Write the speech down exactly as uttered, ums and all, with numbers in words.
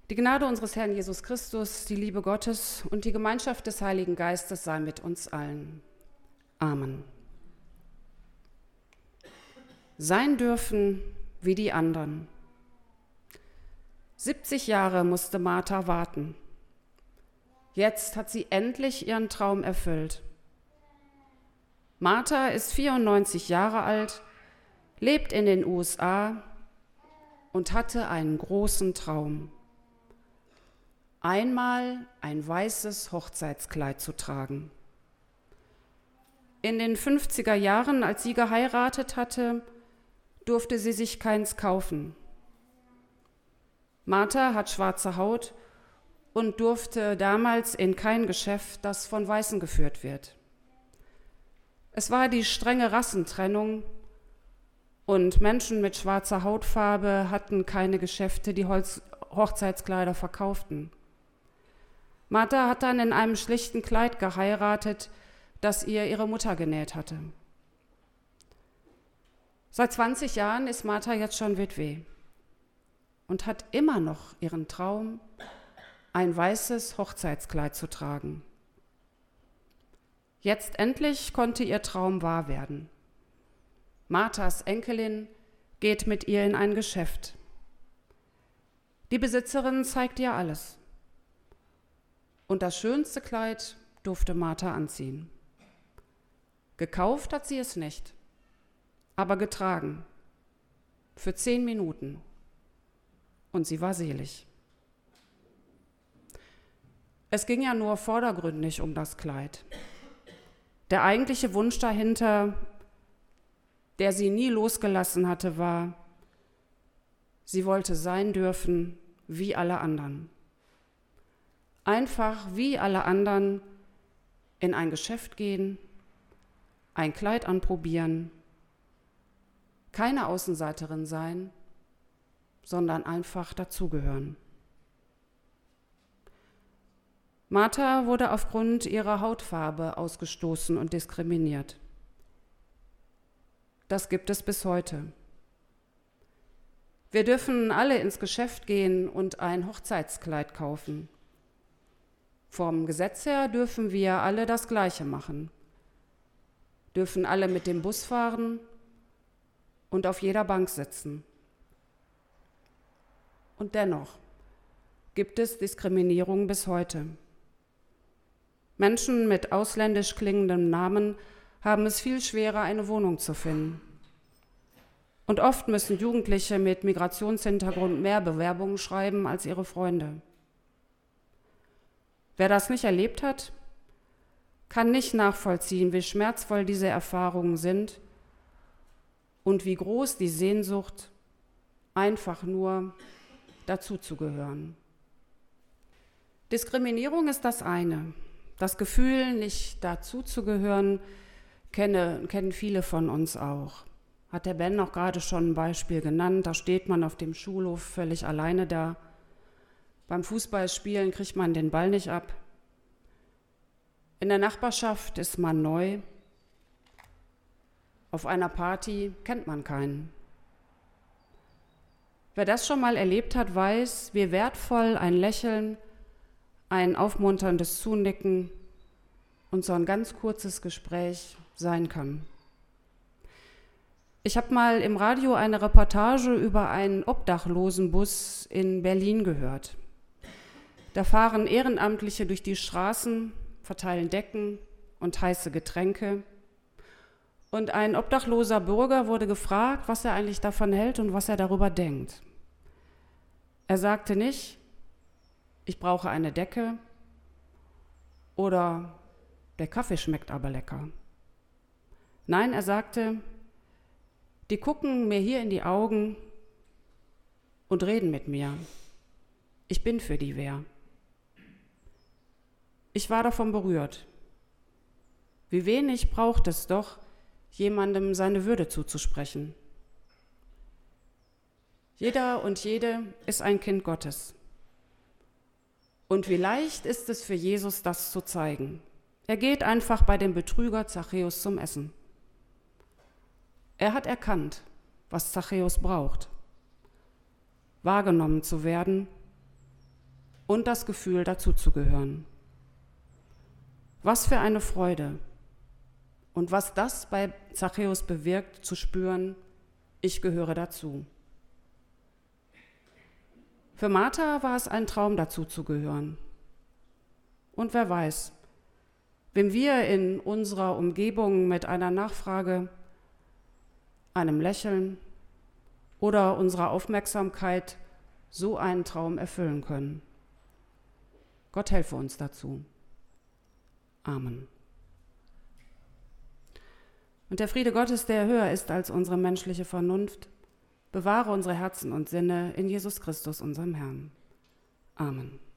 Die Gnade unseres Herrn Jesus Christus, die Liebe Gottes und die Gemeinschaft des Heiligen Geistes sei mit uns allen. Amen. Sein dürfen wie die anderen. siebzig Jahre musste Martha warten. Jetzt hat sie endlich ihren Traum erfüllt. Martha ist vierundneunzig Jahre alt, lebt in den U S A und hatte einen großen Traum. Einmal ein weißes Hochzeitskleid zu tragen. In den fünfziger Jahren, als sie geheiratet hatte, durfte sie sich keins kaufen. Martha hat schwarze Haut und durfte damals in kein Geschäft, das von Weißen geführt wird. Es war die strenge Rassentrennung und Menschen mit schwarzer Hautfarbe hatten keine Geschäfte, die Holz- Hochzeitskleider verkauften. Martha hat dann in einem schlichten Kleid geheiratet, das ihr ihre Mutter genäht hatte. Seit zwanzig Jahren ist Martha jetzt schon Witwe und hat immer noch ihren Traum, ein weißes Hochzeitskleid zu tragen. Jetzt endlich konnte ihr Traum wahr werden. Marthas Enkelin geht mit ihr in ein Geschäft. Die Besitzerin zeigt ihr alles. Und das schönste Kleid durfte Martha anziehen. Gekauft hat sie es nicht, aber getragen. Für zehn Minuten. Und sie war selig. Es ging ja nur vordergründig um das Kleid. Der eigentliche Wunsch dahinter, der sie nie losgelassen hatte, war, sie wollte sein dürfen wie alle anderen. Einfach wie alle anderen in ein Geschäft gehen, ein Kleid anprobieren, keine Außenseiterin sein, sondern einfach dazugehören. Martha wurde aufgrund ihrer Hautfarbe ausgestoßen und diskriminiert. Das gibt es bis heute. Wir dürfen alle ins Geschäft gehen und ein Hochzeitskleid kaufen. Vom Gesetz her dürfen wir alle das Gleiche machen, dürfen alle mit dem Bus fahren und auf jeder Bank sitzen. Und dennoch gibt es Diskriminierung bis heute. Menschen mit ausländisch klingendem Namen haben es viel schwerer, eine Wohnung zu finden. Und oft müssen Jugendliche mit Migrationshintergrund mehr Bewerbungen schreiben als ihre Freunde. Wer das nicht erlebt hat, kann nicht nachvollziehen, wie schmerzvoll diese Erfahrungen sind und wie groß die Sehnsucht, einfach nur dazuzugehören. Diskriminierung ist das eine. Das Gefühl, nicht dazuzugehören, kenne, kennen viele von uns auch. Hat der Ben auch gerade schon ein Beispiel genannt. Da steht man auf dem Schulhof völlig alleine da. Beim Fußballspielen kriegt man den Ball nicht ab. In der Nachbarschaft ist man neu. Auf einer Party kennt man keinen. Wer das schon mal erlebt hat, weiß, wie wertvoll ein Lächeln, ein aufmunterndes Zunicken und so ein ganz kurzes Gespräch sein kann. Ich habe mal im Radio eine Reportage über einen Obdachlosenbus in Berlin gehört. Da fahren Ehrenamtliche durch die Straßen, verteilen Decken und heiße Getränke. Und ein obdachloser Bürger wurde gefragt, was er eigentlich davon hält und was er darüber denkt. Er sagte nicht, ich brauche eine Decke oder der Kaffee schmeckt aber lecker. Nein, er sagte, die gucken mir hier in die Augen und reden mit mir. Ich bin für die wer. Ich war davon berührt. Wie wenig braucht es doch, jemandem seine Würde zuzusprechen. Jeder und jede ist ein Kind Gottes. Und wie leicht ist es für Jesus, das zu zeigen. Er geht einfach bei dem Betrüger Zachäus zum Essen. Er hat erkannt, was Zachäus braucht. Wahrgenommen zu werden und das Gefühl, dazuzugehören. Was für eine Freude! Und was das bei Zachäus bewirkt, zu spüren, ich gehöre dazu. Für Martha war es ein Traum, dazuzugehören. Und wer weiß, wem wir in unserer Umgebung mit einer Nachfrage, einem Lächeln oder unserer Aufmerksamkeit so einen Traum erfüllen können. Gott helfe uns dazu. Amen. Und der Friede Gottes, der höher ist als unsere menschliche Vernunft, bewahre unsere Herzen und Sinne in Jesus Christus, unserem Herrn. Amen.